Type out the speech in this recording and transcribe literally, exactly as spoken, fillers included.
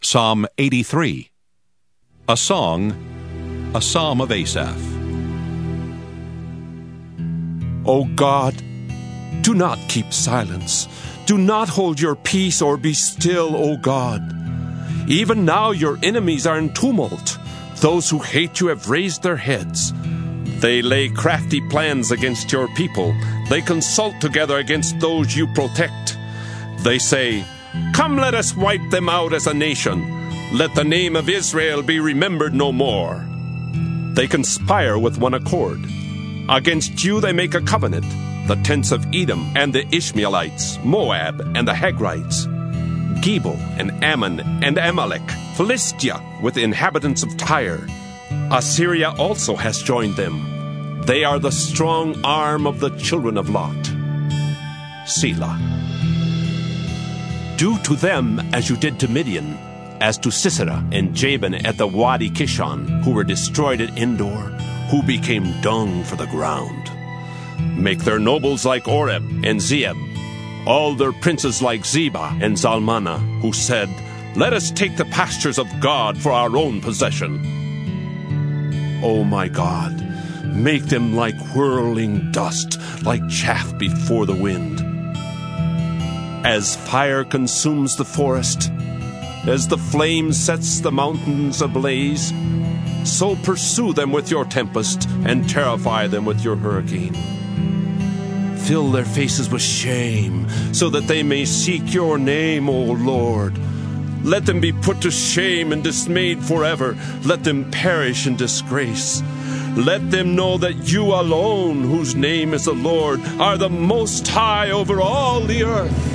Psalm eighty-three. A song, a psalm of Asaph. O God, do not keep silence. Do not hold your peace or be still, O God. Even now your enemies are in tumult. Those who hate you have raised their heads. They lay crafty plans against your people. They consult together against those you protect. They say, "Come, let us wipe them out as a nation. Let the name of Israel be remembered no more." They conspire with one accord. Against you they make a covenant, the tents of Edom and the Ishmaelites, Moab and the Hagrites, Gebal and Ammon and Amalek, Philistia with the inhabitants of Tyre. Assyria also has joined them. They are the strong arm of the children of Lot. Selah. Do to them as you did to Midian, as to Sisera and Jabin at the Wadi Kishon, who were destroyed at Endor, who became dung for the ground. Make their nobles like Oreb and Zeeb, all their princes like Zebah and Zalmunna, who said, "Let us take the pastures of God for our own possession." O my God, make them like whirling dust, like chaff before the wind. As fire consumes the forest, as the flame sets the mountains ablaze, so pursue them with your tempest and terrify them with your hurricane. Fill their faces with shame, so that they may seek your name, O Lord. Let them be put to shame and dismayed forever. Let them perish in disgrace. Let them know that you alone, whose name is the Lord, are the Most High over all the earth.